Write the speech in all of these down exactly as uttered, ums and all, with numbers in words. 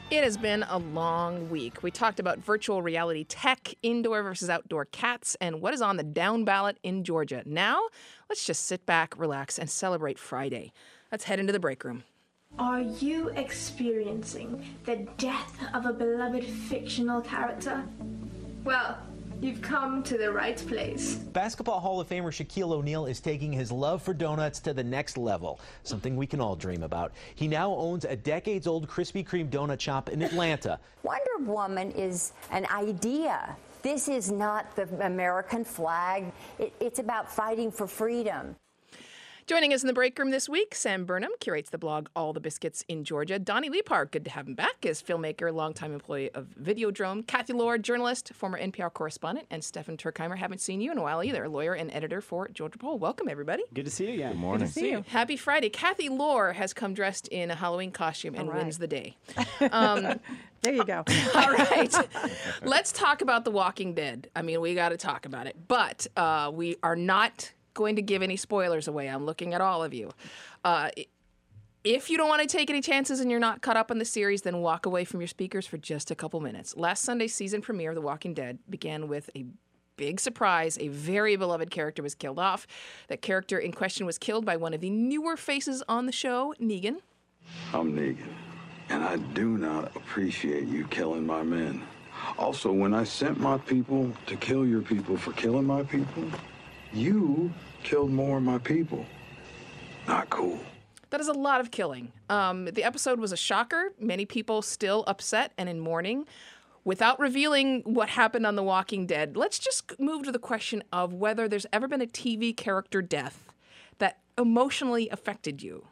It has been a long week. We talked about virtual reality tech, indoor versus outdoor cats, and what is on the down ballot in Georgia. Now, let's just sit back, relax, and celebrate Friday. Let's head into the break room. Are you experiencing the death of a beloved fictional character? Well, you've come to the right place. Basketball Hall of Famer Shaquille O'Neal is taking his love for donuts to the next level, something we can all dream about. He now owns a decades-old Krispy Kreme donut shop in Atlanta. Wonder Woman is an idea. This is not the American flag. It, it's about fighting for freedom. Joining us in the break room this week, Sam Burnham curates the blog All the Biscuits in Georgia. Donnie Lepar, good to have him back, as filmmaker, longtime employee of Videodrome. Kathy Lohr, journalist, former N P R correspondent. And Stefan Turkheimer, haven't seen you in a while either, lawyer and editor for Georgia Poll. Welcome, everybody. Good to see you again. Good morning. Good to see you. Happy Friday. Kathy Lohr has come dressed in a Halloween costume and right. wins the day. Um, there you go. All right. Let's talk about The Walking Dead. I mean, we got to talk about it. But uh, we are not going to give any spoilers away. I'm looking at all of you. Uh, if you don't want to take any chances and you're not caught up on the series, then walk away from your speakers for just a couple minutes. Last Sunday's season premiere of The Walking Dead began with a big surprise. A very beloved character was killed off. That character in question was killed by one of the newer faces on the show, Negan. I'm Negan, and I do not appreciate you killing my men. Also, when I sent my people to kill your people for killing my people, you killed more of my people. Not cool. That is a lot of killing. Um, the episode was a shocker. Many people still upset and in mourning. Without revealing what happened on The Walking Dead, let's just move to the question of whether there's ever been a T V character death that emotionally affected you.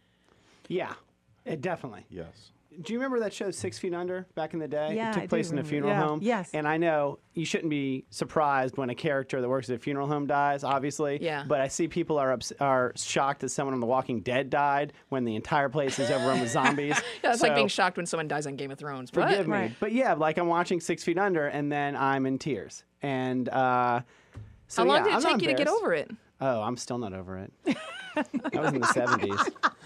Yeah, it definitely. Yes. Do you remember that show Six Feet Under back in the day? Yeah, It took I do place in a remember. funeral Yeah. home. Yes. And I know you shouldn't be surprised when a character that works at a funeral home dies, obviously. Yeah. But I see people are ups- are shocked that someone on The Walking Dead died when the entire place is overrun with zombies. Yeah, it's So, like being shocked when someone dies on Game of Thrones. But Forgive me. Right. But yeah, like I'm watching Six Feet Under and then I'm in tears. And uh, so how long yeah, did it I'm not take you to get embarrassed. over it? Oh, I'm still not over it. That was in the seventies.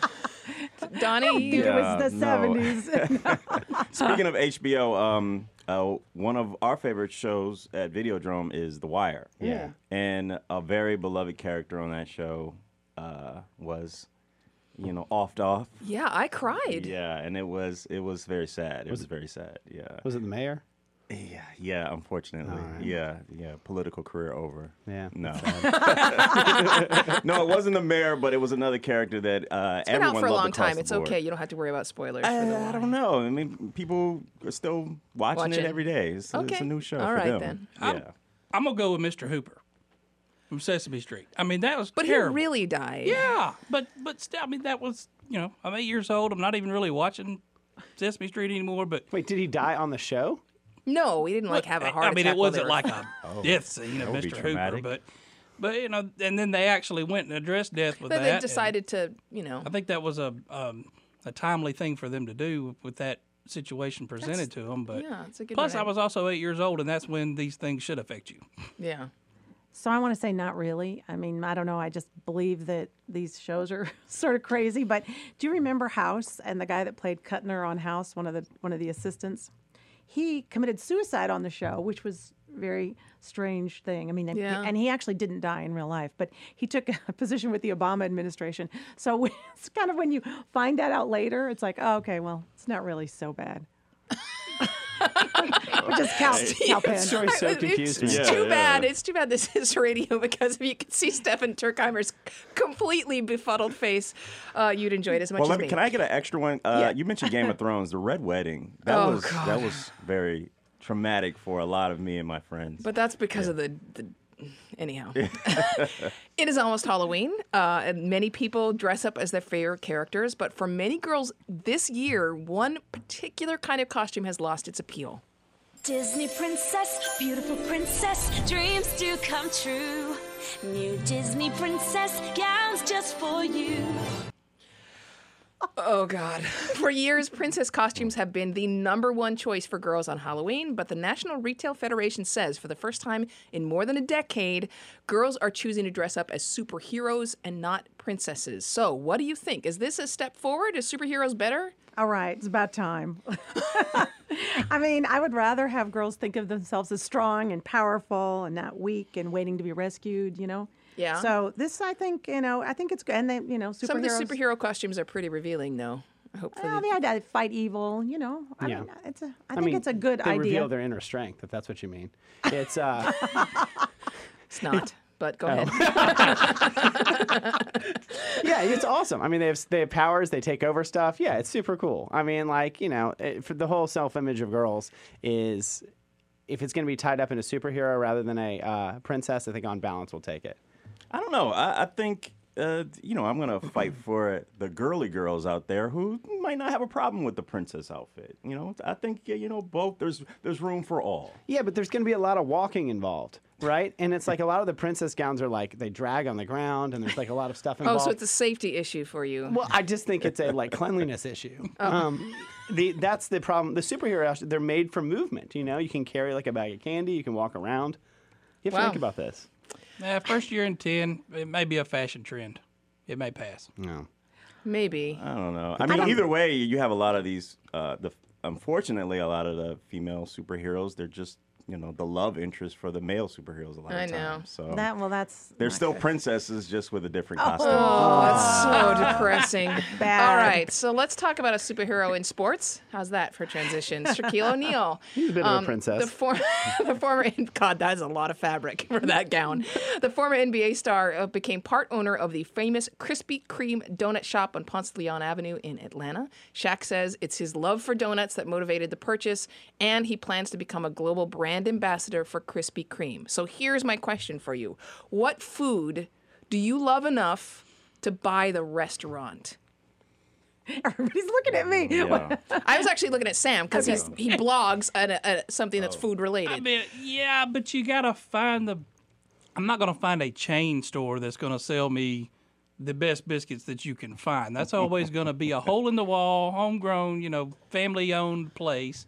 Donnie, you It was the no. seventies. Speaking of H B O, um, uh, one of our favorite shows at Videodrome is The Wire. Yeah. And a very beloved character on that show uh, was, you know, offed off. yeah, I cried. Yeah, and it was it was very sad. It was, very sad. Yeah. Was it the mayor? Yeah, yeah, unfortunately. All right. Yeah, yeah, political career over. Yeah. No. No, it wasn't the mayor, but it was another character that uh, It's been everyone out for a loved long across time. the It's board. okay. You don't have to worry about spoilers. for I, the I Wire. don't know. I mean, people are still watching, Watching. it every day. It's, Okay. it's a new show All for right, them. then. Yeah. I'm gonna go with Mister Hooper from Sesame Street. I mean, that was But terrible. he really died. Yeah, but but still, I mean, that was, you know, I'm eight years old. I'm not even really watching Sesame Street anymore. But Wait, did he die on the show? No, he didn't like have a heart I mean, attack it while wasn't they were- like a death scene that of would be Mister Hooper, traumatic. but but you know, and then they actually went and addressed death with Then that. they and decided to, you know. I think that was a um, a timely thing for them to do with that situation presented to them. But yeah, it's a good plus, one. I was also eight years old, and that's when these things should affect you. Yeah. So I want to say not really. I mean, I don't know. I just believe that these shows are sort of crazy. But do you remember House and the guy that played Kuttner on House, one of the one of the assistants? He committed suicide on the show, which was a very strange thing. I mean, and- Yeah. and he actually didn't die in real life, but he took a position with the Obama administration. So it's kind of when you find that out later, it's like, oh, okay, well, it's not really so bad. Which is cow, cow That pan. story's so It's- confusing. It's, Yeah, too yeah. bad. It's too bad this is radio, because if you could see Stefan Turkheimer's completely befuddled face, uh, you'd enjoy it as much Well, as let me, me. can I get an extra one? Uh, Yeah. You mentioned Game of Thrones, the Red Wedding. That Oh, was God. that was very traumatic for a lot of me and my friends. But that's because of the, the anyhow. It is almost Halloween, uh, and many people dress up as their favorite characters. But for many girls this year, one particular kind of costume has lost its appeal. Disney princess, beautiful princess, dreams do come true. New Disney princess gowns just for you. Oh, God. For years, princess costumes have been the number one choice for girls on Halloween, but the National Retail Federation says for the first time in more than a decade, girls are choosing to dress up as superheroes and not princesses. So, what do you think? Is this a step forward? Is superheroes better? All right, it's about time. I mean, I would rather have girls think of themselves as strong and powerful and not weak and waiting to be rescued, you know? Yeah. So this, I think, you know, I think it's good. And they, you know, superheroes. Some of the superhero costumes are pretty revealing, though. Hopefully. Well, the idea to fight evil, you know. I Yeah. mean, it's a, I, I think mean, it's a good they idea. reveal their inner strength, if that's what you mean. It's uh, It's not, but go Oh. ahead. yeah, it's awesome. I mean, they have they have powers. They take over stuff. Yeah, it's super cool. I mean, like you know, it, for the whole self-image of girls is, if it's going to be tied up in a superhero rather than a uh, princess, I think on balance we'll take it. I don't know. I, I think, uh, you know, I'm going to fight for the girly girls out there who might not have a problem with the princess outfit. You know, I think, yeah, you know, both, there's there's room for all. Yeah, but there's going to be a lot of walking involved, right? And it's like a lot of the princess gowns are like, they drag on the ground and there's like a lot of stuff Oh, involved. so it's a safety issue for you. Well, I just think it's a like cleanliness issue. Um, the that's the problem. The superhero outfit, they're made for movement. You know, you can carry like a bag of candy. You can walk around. You have to Wow. think about this. Yeah, first year in ten, it may be a fashion trend. It may pass. No. Maybe. I don't know. I mean, either way, you have a lot of these. Uh, the unfortunately, a lot of the female superheroes, they're just you know the love interest for the male superheroes a lot I of know. times. So That well, that's they're not still good. princesses, just with a different costume. Oh, that's so depressing. Bad. All right, so let's talk about a superhero in sports. How's that for transition? Shaquille O'Neal. He's a bit of a princess. The, for, the former, God, that is a lot of fabric for that gown. The former N B A star uh, became part owner of the famous Krispy Kreme donut shop on Ponce de Leon Avenue in Atlanta. Shaq says it's his love for donuts that motivated the purchase, and he plans to become a global brand ambassador for Krispy Kreme. So here's my question for you. What food do you love enough to buy the restaurant? Everybody's looking at me. Yeah. I was actually looking at Sam because Okay. he's he blogs at, a, at something that's food related. I mean, yeah, but you gotta find the. I'm not gonna find a chain store that's gonna sell me the best biscuits that you can find. That's always gonna be a hole in the wall, homegrown, you know, family-owned place.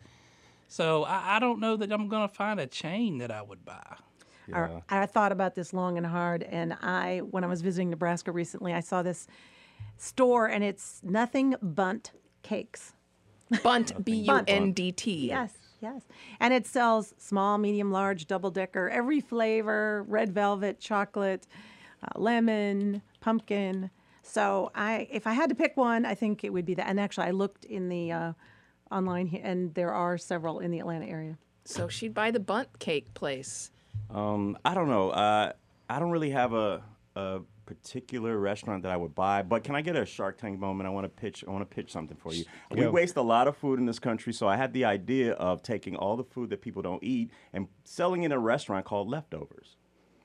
So I, I don't know that I'm gonna find a chain that I would buy. I, I thought about this long and hard, and I, when I was visiting Nebraska recently, I saw this store, and it's Nothing Bundt Cakes. Bunt, B U N D T. Yes, yes. And it sells small, medium, large, double decker, every flavor, red velvet, chocolate, uh, lemon, pumpkin. So I, if I had to pick one, I think it would be that. And actually, I looked in the uh, online here, and there are several in the Atlanta area. So she'd buy the Bunt cake place. Um, I don't know. Uh, I don't really have a, a particular restaurant that I would buy, but can I get a Shark Tank moment? I want to pitch. I want to pitch something for you. We Go. waste a lot of food in this country, so I had the idea of taking all the food that people don't eat and selling it in a restaurant called Leftovers.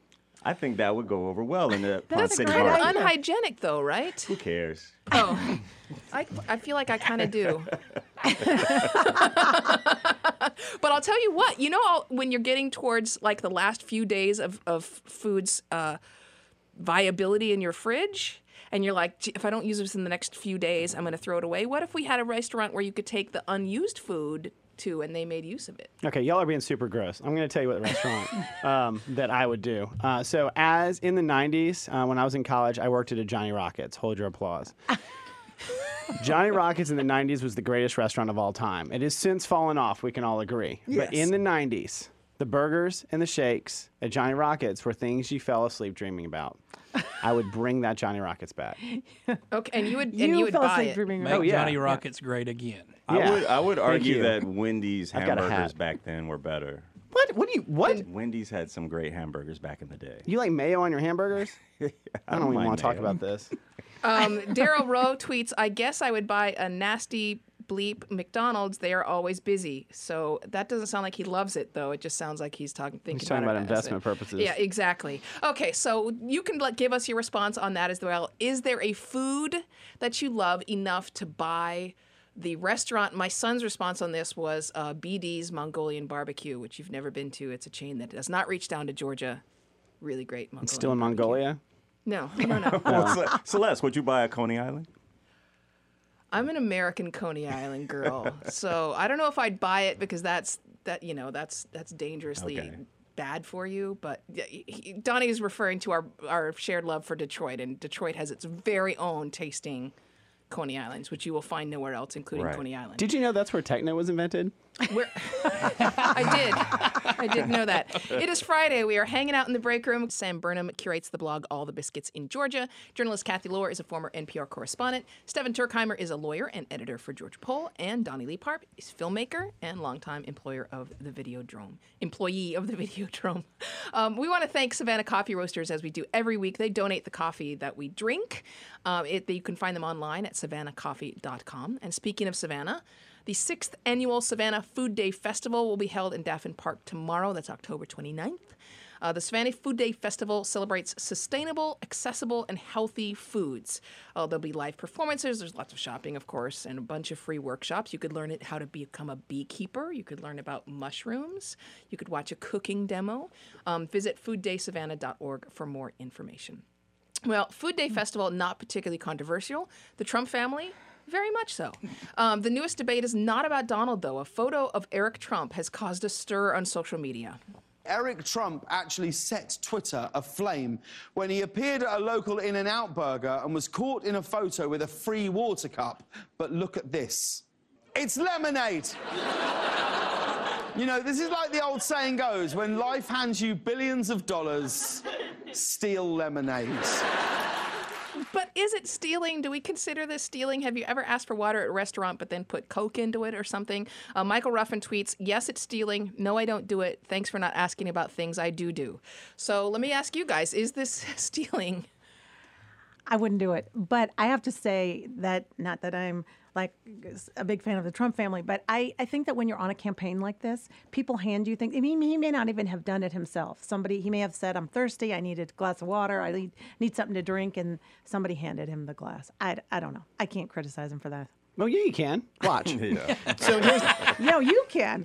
I think that would go over well in the Ponce That's City kind of Market. unhygienic, though, right? Who cares? Oh, I, I feel like I kind of do. But I'll tell you what, you know, I'll, when you're getting towards like the last few days of, of food's uh, viability in your fridge, and you're like, "Gee, if I don't use this in the next few days, I'm going to throw it away. What if we had a restaurant where you could take the unused food to and they made use of it? Okay, y'all are being super gross. I'm going to tell you what restaurant um, that I would do. Uh, so, as in the nineties, uh, when I was in college, I worked at a Johnny Rockets. Hold your applause. Johnny Rockets in the nineties was the greatest restaurant of all time. It has since fallen off, we can all agree. But in the nineties, the burgers and the shakes at Johnny Rockets were things you fell asleep dreaming about. I would bring that Johnny Rockets back. Okay, and you would and You you would fell buy asleep it. dreaming Make Oh, yeah. Johnny Rockets great again. I Yeah. would. I would Thank argue you. that Wendy's I've got a hamburgers hat. back then were better. What? What do you, what? Wendy's had some great hamburgers back in the day. You like mayo on your hamburgers? I don't, don't even mind want to talk mayo. about this. Um, Daryl Rowe tweets, I guess I would buy a nasty bleep McDonald's. They are always busy. So that doesn't sound like he loves it, though. It just sounds like he's talking thinking He's talking about, about it as investment a- purposes. Yeah, exactly. Okay, so you can like, give us your response on that as well. Is there a food that you love enough to buy the restaurant? My son's response on this was uh, B D's Mongolian Barbecue, which you've never been to. It's a chain that does not reach down to Georgia. Really great Mongolian It's still in barbecue. Mongolia? No, no, no. Well, Ce- Celeste, would you buy a Coney Island? I'm an American Coney Island girl, so I don't know if I'd buy it because that's that you know that's that's dangerously Okay. bad for you. But yeah, he, Donnie is referring to our our shared love for Detroit, and Detroit has its very own tasting Coney Islands, which you will find nowhere else, including Right. Coney Island. Did you know that's where Techno was invented? Where I did. I did know that. It is Friday. We are hanging out in the break room. Sam Burnham curates the blog All the Biscuits in Georgia. Journalist Kathy Lohr is a former N P R correspondent. Stephen Turkheimer is a lawyer and editor for Georgia Poll. And Donnie Leaparp is filmmaker and longtime employer of the Videodrome. Employee of the Videodrome. Um, we want to thank Savannah Coffee Roasters as we do every week. They donate the coffee that we drink. Um, it, you can find them online at savannah coffee dot com. And speaking of Savannah, the sixth annual Savannah Food Day Festival will be held in Daffin Park tomorrow. That's October twenty-ninth. Uh, the Savannah Food Day Festival celebrates sustainable, accessible, and healthy foods. Uh, there'll be live performances. There's lots of shopping, of course, and a bunch of free workshops. You could learn it, how to become a beekeeper. You could learn about mushrooms. You could watch a cooking demo. Um, visit food day savannah dot org for more information. Well, Food Day Festival, not particularly controversial. The Trump family, very much so. Um, the newest debate is not about Donald, though. A photo of Eric Trump has caused a stir on social media. Eric Trump actually set Twitter aflame when he appeared at a local In-N-Out burger and was caught in a photo with a free water cup. But look at this. It's lemonade! You know, this is like the old saying goes, when life hands you billions of dollars, steal lemonade. But is it stealing? Do we consider this stealing? Have you ever asked for water at a restaurant but then put Coke into it or something? Uh, Michael Ruffin tweets, yes, it's stealing. No, I don't do it. Thanks for not asking about things I do do. So let me ask you guys, is this stealing? I wouldn't do it. But I have to say that, not that I'm like a big fan of the Trump family, but I, I think that when you're on a campaign like this, people hand you things. I mean, he may not even have done it himself. Somebody, he may have said, I'm thirsty, I need a glass of water, I need, need something to drink, and somebody handed him the glass. I, I don't know. I can't criticize him for that. Well, yeah, you can. Watch. Yeah. So here's, No, you can.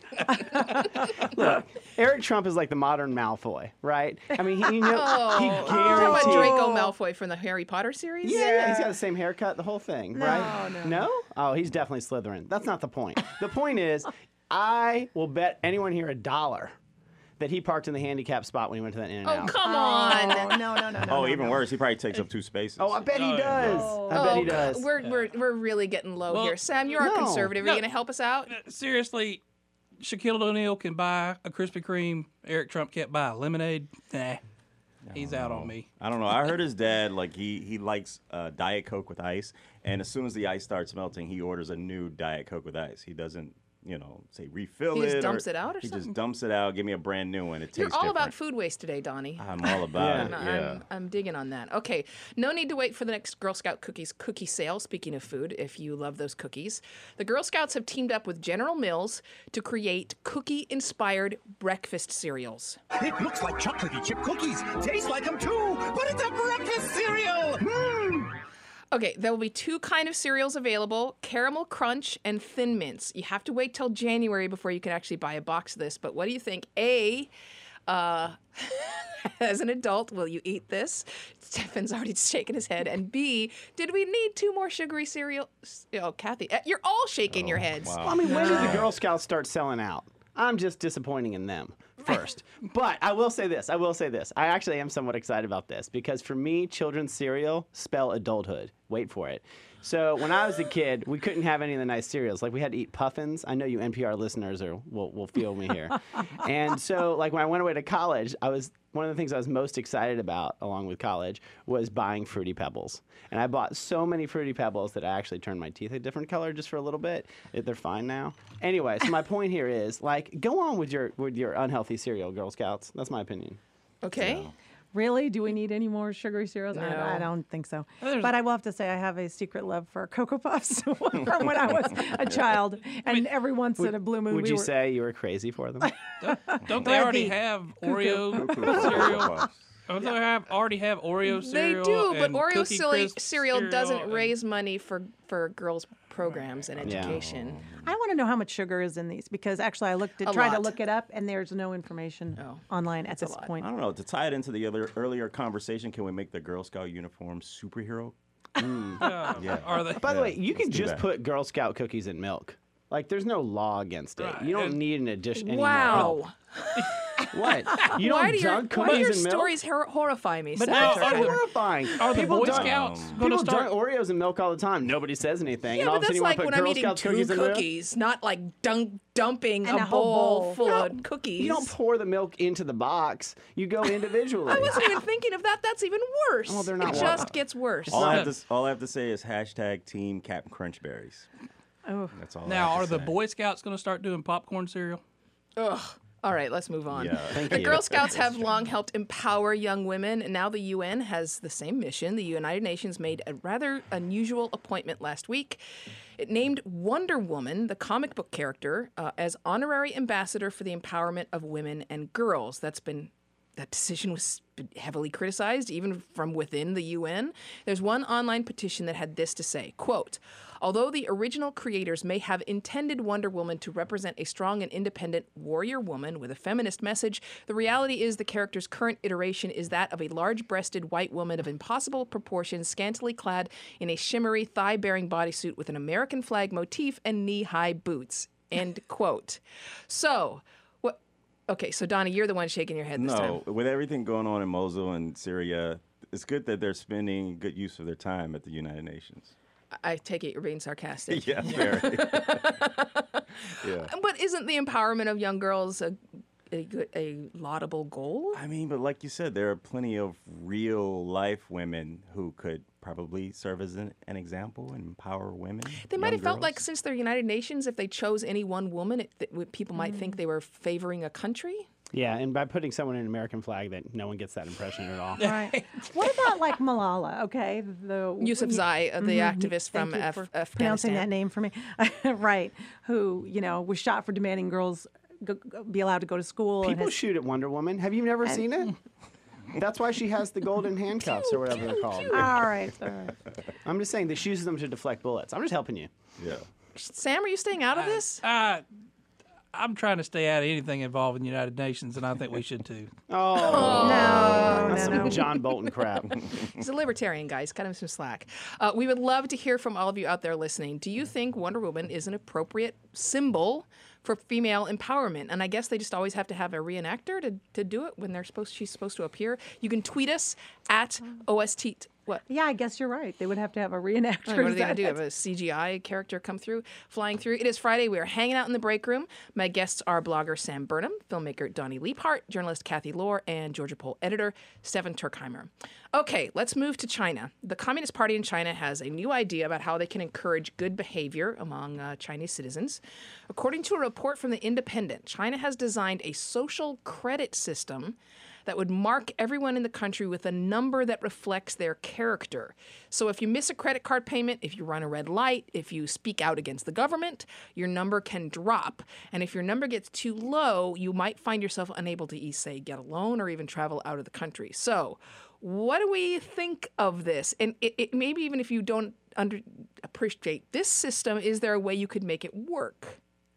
look, Eric Trump is like the modern Malfoy, right? I mean, he, you know, Oh, he you're talking about guaranteed. Draco Malfoy from the Harry Potter series? Yeah, yeah, he's got the same haircut, the whole thing, No, right? no. No? Oh, he's definitely Slytherin. That's not the point. The point is, I will bet anyone here a dollar that he parked in the handicap spot when he went to that Oh, In-N-Out. come Oh, on. no, no, no, no. Oh, no, even no. worse, he probably takes up two spaces. Oh, I bet he Oh, yeah. does. Oh. I bet he Oh, does. We're, we're, we're really getting low Well, here. Sam, you're no. a conservative. Are No. you going to help us out? Seriously, Shaquille O'Neal can buy a Krispy Kreme. Eric Trump can't buy a lemonade. Nah, he's out on me. I don't know. I heard his dad, like, he, he likes uh, Diet Coke with ice, and as soon as the ice starts melting, he orders a new Diet Coke with ice. He doesn't, you know, say refill He it. just or- dumps it out or He something? just dumps it out, give me a brand new one. It tastes You're all different. about food waste today, Donnie. I'm all about Yeah. it, I'm, yeah. I'm, I'm digging on that. Okay, no need to wait for the next Girl Scout cookies cookie sale. Speaking of food, if you love those cookies, the Girl Scouts have teamed up with General Mills to create cookie-inspired breakfast cereals. It looks like chocolatey chip cookies. Tastes like them too, but it's a breakfast cereal. Mmm. Okay, there will be two kind of cereals available, Caramel Crunch and Thin Mints. You have to wait till January before you can actually buy a box of this, but what do you think? A, uh, as an adult, will you eat this? Stefan's already shaking his head. And B, did we need two more sugary cereal? Oh, Kathy, uh, you're all shaking your heads. wow. Well, I mean, when did the Girl Scouts start selling out? I'm just disappointing in them first. But I will say this. I will say this. I actually am somewhat excited about this because for me, children's cereal spell adulthood. Wait for it. So when I was a kid, we couldn't have any of the nice cereals. Like we had to eat Puffins. I know you N P R listeners are will will feel me here. And so like when I went away to college, I was one of the things I was most excited about along with college was buying Fruity Pebbles. And I bought so many Fruity Pebbles that I actually turned my teeth a different color just for a little bit. It- They're fine now. Anyway, so my point here is like go on with your with your unhealthy cereal, Girl Scouts. That's my opinion. Okay. Really? Do we need any more sugary cereals? No. I, I don't think so. There's- But I will have to say I have a secret love for Cocoa Puffs from when I was a child. And every once in a blue moon, Would we you were, say you were crazy for them? Don't they Well, already the have cuckoo. Oreo cereal? Don't they have already have Oreo They cereal? do, but and Oreo Cookie cereal, Crisp cereal doesn't and- raise money for, for girls' programs and Yeah. education. I want to know how much sugar is in these because actually I looked at, A tried to lot. look it up and there's no information Oh, online at that's a this lot. point. I don't know. To tie it into the other earlier conversation, can we make the Girl Scout uniform superhero Uh, Yeah. Are they? By the Yeah, way, you let's can do just that. put Girl Scout cookies in milk. Like, there's no law against it. Right, You don't and- need an addition anymore. Wow. What? You why don't do your, dunk why do your cookies in milk? stories hor- horrify me? But Senator now, That's are the- horrifying. Are the People Boy dunk- Scouts going People to start? dunk Oreos in milk all the time. Nobody says anything. Yeah, and all but of a that's sudden you want like to put when I'm Girl eating Scout two cookies in milk? cookies, not like dunk, dumping And a, a whole bowl, bowl. full You of don't- cookies. You don't pour the milk into the box. You go individually. I wasn't even thinking of that. That's even worse. Well, they're not it wa- just gets worse. All I, not- have to, all I have to say is hashtag Team Captain Crunchberries. Oh. That's all. Now, I are have to the say. Boy Scouts going to start doing popcorn cereal? Ugh. All right, let's move on. Yeah. Thank The you. Girl Scouts have long helped empower young women, and now the U N has the same mission. The United Nations made a rather unusual appointment last week. It named Wonder Woman, the comic book character, uh, as honorary ambassador for the empowerment of women and girls. That's been that decision was heavily criticized, even from within the U N. There's one online petition that had this to say, quote, although the original creators may have intended Wonder Woman to represent a strong and independent warrior woman with a feminist message, the reality is the character's current iteration is that of a large-breasted white woman of impossible proportions, scantily clad in a shimmery, thigh-bearing bodysuit with an American flag motif and knee-high boots, end quote. So, what? Okay, so Donnie, you're the one shaking your head this time. No, with everything going on in Mosul and Syria, it's good that they're spending good use of their time at the United Nations. I take it you're being sarcastic. Yeah, very. Yeah. But isn't the empowerment of young girls a, a good, a laudable goal? I mean, but like you said, there are plenty of real life women who could probably serve as an, an example and empower women. They might young have felt like girls. since they're United Nations, if they chose any one woman, it, that people might Mm. think they were favoring a country. Yeah, and by putting someone in an American flag, that no one gets that impression at all. Right. What about like Malala? Okay, the Yusuf Zai, uh, the Mhm. activist Thank from you Af- for Afghanistan. pronouncing that name for me. Right. Who you know was shot for demanding girls go, go, be allowed to go to school. and People has- shoot at Wonder Woman. Have you never And- seen it? That's why she has the golden handcuffs or whatever they're called. All right. All right. I'm just saying that she uses them to deflect bullets. I'm just helping you. Yeah. Sam, are you staying out of this? Uh, I'm trying to stay out of anything involving the United Nations, and I think we should too. Oh, No, that's no, some no. John Bolton crap. He's a libertarian, guys. Cut him some slack. Uh, we would love to hear from all of you out there listening. Do you think Wonder Woman is an appropriate symbol for female empowerment? And I guess they just always have to have a reenactor to, to do it when they're supposed she's supposed to appear. You can tweet us at O S T. What? Yeah, I guess you're right. They would have to have a reenactor. What are Is they going that to do? it? Have a C G I character come through, flying through? It is Friday. We are hanging out in the break room. My guests are blogger Sam Burnham, filmmaker Donnie Leaphart, journalist Kathy Lohr, and Georgia Poll editor Stefan Turkheimer. Okay, let's move to China. The Communist Party in China has a new idea about how they can encourage good behavior among uh, Chinese citizens. According to a report from The Independent, China has designed a social credit system that would mark everyone in the country with a number that reflects their character. So if you miss a credit card payment, if you run a red light, if you speak out against the government, your number can drop. And if your number gets too low, you might find yourself unable to, say, get a loan or even travel out of the country. So what do we think of this? And it, it, maybe even if you don't under, appreciate this system, is there a way you could make it work?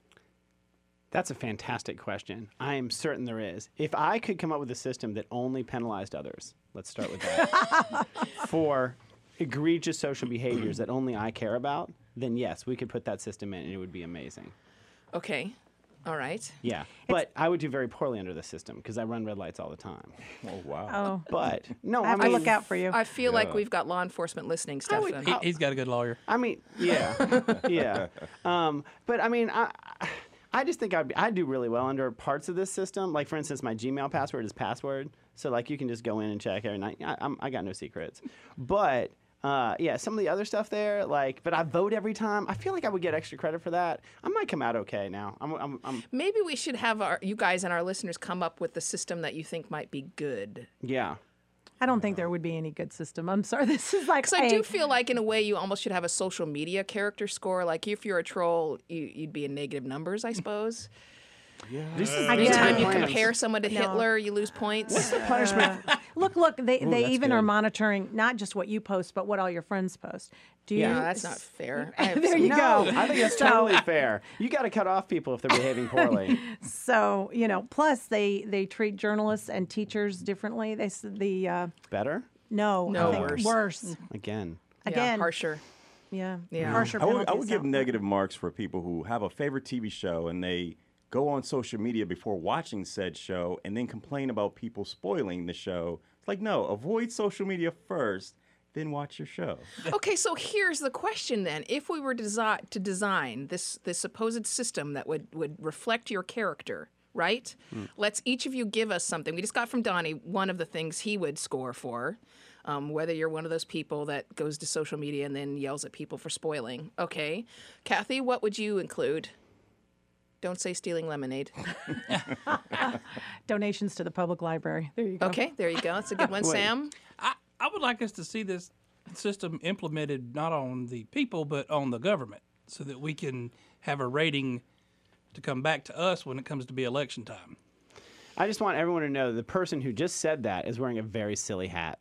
That's a fantastic question. I am certain there is. If I could come up with a system that only penalized others, let's start with that, for egregious social behaviors that only I care about, then yes, we could put that system in and it would be amazing. Okay. All right. Yeah. But I would do very poorly under the system because I run red lights all the time. Oh, wow. Oh, But no, I I, have mean, to look out for you. I feel like Yeah. we've got law enforcement listening, Stefan. He, he's got a good lawyer. I mean, yeah, yeah. Um, but I mean, I, I just think I'd, be, I'd do really well under parts of this system. Like, for instance, my Gmail password is password, so like you can just go in and check every night. I, I'm, I got no secrets. But uh, yeah, some of the other stuff there, like, but I vote every time. I feel like I would get extra credit for that. I might come out okay now. I'm, I'm, I'm Maybe we should have our, you guys and our listeners come up with the system that you think might be good. yeah. I don't think there would be any good system. I'm sorry. This is like Because I a- do feel like, in a way, you almost should have a social media character score. Like, if you're a troll, you, you'd be in negative numbers, I suppose. This is I these guess- are Anytime you plans. compare someone to No. Hitler, you lose points. punishment. Look, look. They they that's even good. are monitoring not just what you post, but what all your friends post. Do you? Yeah, that's not fair. I have There some- you No, go. I think it's So- totally fair. You got to cut off people if they're behaving poorly. So you know. Plus, they they treat journalists and teachers differently. They s- the uh, Better? no, No, I think worse. worse. Again. Again, harsher. Yeah, Yeah. harsher I would, I penalties, would give so- negative marks for people who have a favorite T V show and they go on social media before watching said show and then complain about people spoiling the show. It's like, no, avoid social media first, then watch your show. Okay, so here's the question then. If we were desi- to design this, this supposed system that would, would reflect your character, right? Mm. Let's each of you give us something. We just got from Donnie one of the things he would score for. Um, whether you're one of those people that goes to social media and then yells at people for spoiling. Okay. Kathy, what would you include? Don't say stealing lemonade. Donations to the public library. There you go. Okay, there you go. That's a good one. Sam? I, I would like us to see this system implemented not on the people, but on the government, so that we can have a rating to come back to us when it comes to be election time. I just want everyone to know the person who just said that is wearing a very silly hat.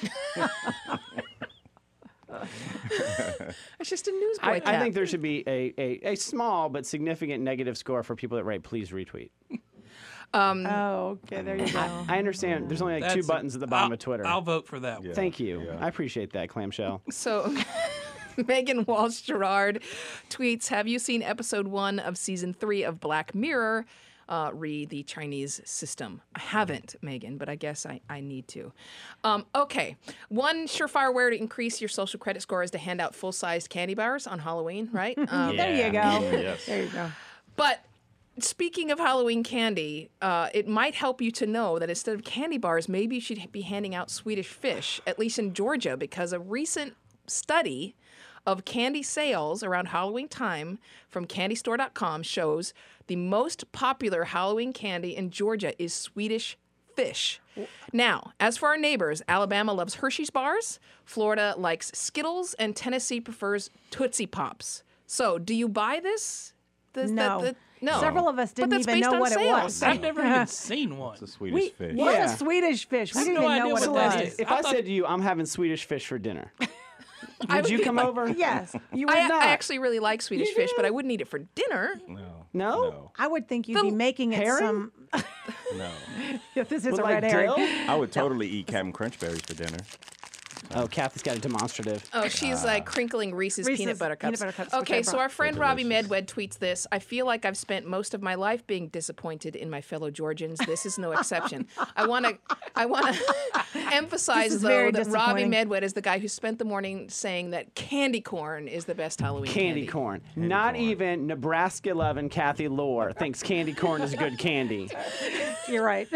It's just a newsboy I, cap. I think there should be a, a, a small but significant negative score for people that write please retweet. Um, oh, okay, there you go. I, I understand there's only like two That's a- buttons at the bottom I'll- of Twitter. I'll vote for that one. Thank you. I appreciate that, Clamshell. So, Megan Walsh Gerard tweets, have you seen episode one of season three of Black Mirror? Uh, re the Chinese system. I haven't, Megan, but I guess I, I need to. Um, okay. One surefire way to increase your social credit score is to hand out full-sized candy bars on Halloween, right? Um, There you go. Yes. There you go. But speaking of Halloween candy, uh, it might help you to know that instead of candy bars, maybe you should be handing out Swedish fish, at least in Georgia, because a recent study of candy sales around Halloween time from candy store dot com shows the most popular Halloween candy in Georgia is Swedish fish. Now, as for our neighbors, Alabama loves Hershey's bars, Florida likes Skittles, and Tennessee prefers Tootsie Pops. So, do you buy this? This- No. that- that- no. Several of us But didn't that's even based know on what it sales. was. I've never even seen one. It's a Swedish We, fish. What Yeah. a Swedish fish. We I have didn't no even know idea what it what that was. is. If I I, thought- said to you, I'm having Swedish fish for dinner, I would you be come like- over? Yes, you would I, not. I actually really like Swedish fish, but I wouldn't eat it for dinner. No. No? No. I would think you'd The be making it herring? some. No. If this is With a like red herring. dill? I would totally eat Captain Crunch berries for dinner. Oh, Kathy's got a demonstrative. Oh, she's like crinkling Reese's, Reese's peanut butter cups. peanut butter cups, which Okay, I so brought. our friend They're Robbie delicious. Medwed tweets this. I feel like I've spent most of my life being disappointed in my fellow Georgians. This is no exception. I want to I want to emphasize, This is though, very that Robbie disappointing. Medwed is the guy who spent the morning saying that candy corn is the best Halloween Candy candy. corn. Not corn. even Nebraska loving Kathy Lore thinks candy corn is good candy. You're right.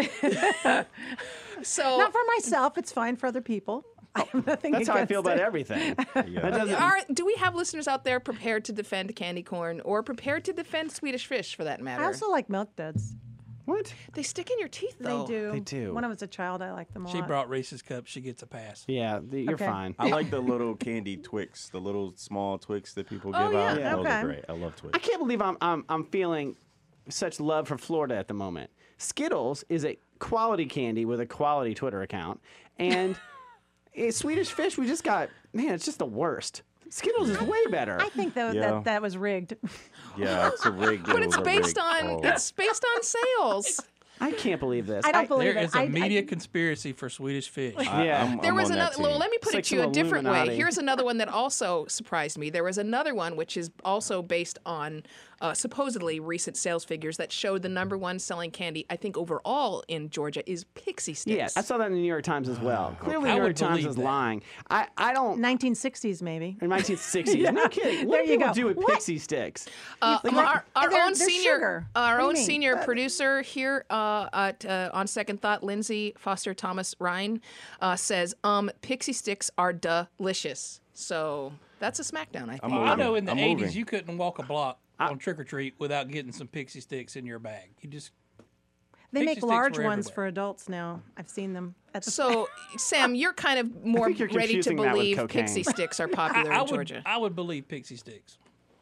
So Not for myself. It's fine for other people. I have nothing That's how I against feel about it. everything. Yeah. That doesn't. Are, do we have listeners out there prepared to defend candy corn or prepared to defend Swedish fish, for that matter? I also like milk duds. What? They stick in your teeth, though. They do. They do. When I was a child, I liked them a She lot. brought Reese's cups. She gets a pass. Yeah, the, you're Okay. fine. I like the little candy Twix, the little small Twix that people give Oh, yeah. out. Yeah. Those Okay. are great. I love Twix. I can't believe I'm, I'm I'm feeling such love for Florida at the moment. Skittles is a quality candy with a quality Twitter account, and eh, Swedish fish we just got. Man, it's just the worst. Skittles is way better. I think though Yeah. that that was rigged. Yeah, it's a rigged. But it it's was a based rigged on poll. it's based on sales. I can't believe this. I don't believe There it. is a I- media I- conspiracy for Swedish fish. I- Yeah. I'm- There I'm was on that another. Well, team. let me put It's it like to you a some different way. Illuminati. Here's another one that also surprised me. There was another one which is also based on uh, supposedly recent sales figures that showed the number one selling candy, I think overall in Georgia, is Pixie Sticks. Yeah, I saw that in the New York Times as well. Clearly, I New York would Times believe is that. lying. I, I don't. nineteen sixties maybe. In nineteen sixties. No kidding. What There do you people go. do with What? pixie sticks? Uh, Like, our our they're- own they're senior, sugar. our What do you own mean? senior But- producer here uh, at uh, on Second Thought, Lindsay Foster Thomas Ryan, uh, says, "Um, Pixie Sticks are delicious." So that's a smackdown, I think. I'm I know moving. in the I'm eighties moving. you couldn't walk a block on trick or treat without getting some pixie sticks in your bag. You just They Pixie make sticks large were ones everywhere. for adults now. I've seen them at the So, Sam, you're kind of more think you're ready to confusing that with believe cocaine. Pixie Sticks are popular I in would Georgia. I would believe pixie sticks.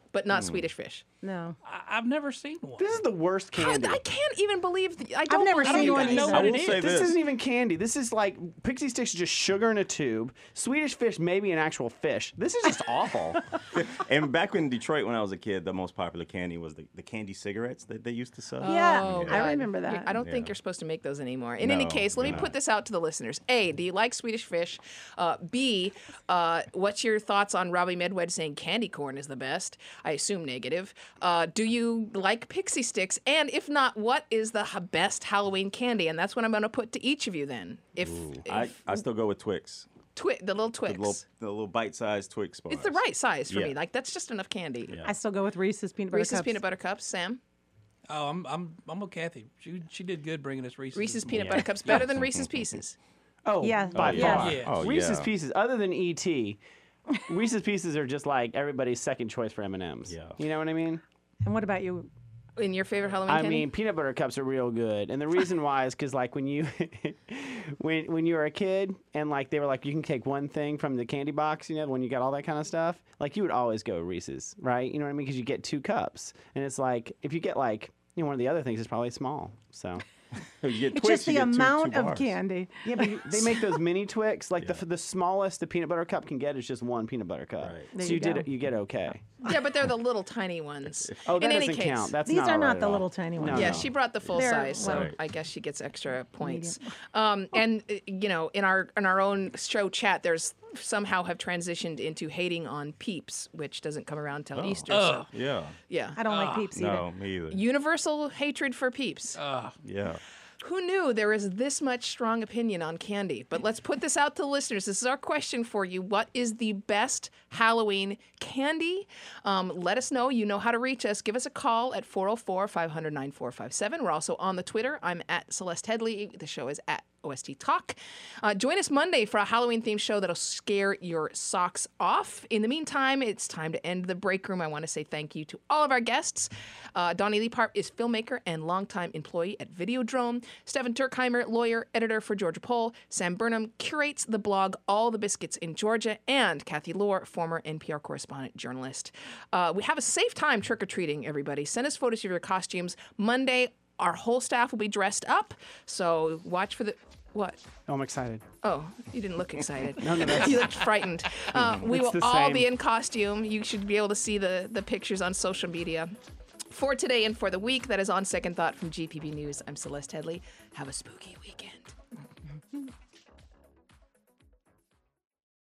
but not Swedish Fish. No. I, I've never seen one. This is the worst candy. I, I can't even believe. The, I don't never believe seen you one guys. either. know what I it will is. say This this. isn't even candy. This is like Pixie Sticks is just sugar in a tube. Swedish Fish may be an actual fish. This is just awful. And back in Detroit when I was a kid, the most popular candy was the, the candy cigarettes that they used to sell. Yeah, Oh, I God. remember that. I don't think Yeah. you're supposed to make those anymore. In any No, case, let me you're put not. this out to the listeners. A, do you like Swedish Fish? Uh, B, uh, what's your thoughts on Robbie Medwed saying candy corn is the best? I assume negative. Uh, do you like Pixie Sticks? And if not, what is the h- best Halloween candy? And that's what I'm going to put to each of you then. If, I, if I still go with Twix. Twi- the little The Twix. little, the little bite-sized Twix bars. It's the right size for Yeah. me. Like, that's just enough candy. I still go with Reese's peanut butter Reese's cups. peanut butter cups, Sam. Oh, I'm I'm I'm with Kathy. She she did good bringing us Reese's. Reese's this peanut morning. butter cups better than Reese's Pieces. Oh, Yeah. by Oh, far. yeah. Oh, Reese's yeah. Pieces, other than E T, Reese's Pieces are just like everybody's second choice for M and M's. Yeah. You know what I mean? And what about you? In your favorite Halloween I candy? mean, peanut butter cups are real good, and the reason why is because like when you, when when you were a kid, and like they were like you can take one thing from the candy box, you know, when you got all that kind of stuff, like you would always go Reese's, right? You know what I mean? Because you get two cups, and it's like if you get like you know one of the other things is probably small, so. You get It's Twix, just the you get two- amount two of bars. candy. Yeah, but you- they make those mini Twix. Like the the smallest the peanut butter cup can get is just one peanut butter cup. Right. There So you you did go. it. You get okay. Yeah, but they're the little tiny ones. Oh, that In any doesn't case, count. That's These not are all right not at the all. little tiny ones. No, yeah, no. she brought the full They're, size, so well, I guess she gets extra points. Um, and uh, you know, in our in our own show chat, there's somehow have transitioned into hating on Peeps, which doesn't come around till Easter. So Yeah. yeah, I don't like Peeps either. No, me either. universal hatred for Peeps. Yeah. Who knew there was this much strong opinion on candy? But let's put this out to the listeners. This is our question for you. What is the best Halloween candy? Um, let us know. You know how to reach us. Give us a call at four oh four, five hundred, nine four five seven. We're also on the Twitter. I'm at Celeste Headley. The show is at O S T Talk. Uh, join us Monday for a Halloween-themed show that'll scare your socks off. In the meantime, it's time to end the break room. I want to say thank you to all of our guests. Uh, Donnie Leapart is filmmaker and longtime employee at Videodrome. Stephen Turkheimer, lawyer, editor for Georgia Poll. Sam Burnham curates the blog All the Biscuits in Georgia. And Kathy Lohr, former N P R correspondent journalist. Uh, we have a safe time trick-or-treating, everybody. Send us photos of your costumes. Monday, our whole staff will be dressed up. So watch for the... What? Oh, I'm excited. Oh, you didn't look excited. No, no, that's- You looked frightened. Uh, we It's will the all same. be in costume. You should be able to see the, the pictures on social media. For today and for the week, that is On Second Thought from G P B News. I'm Celeste Headley. Have a spooky weekend.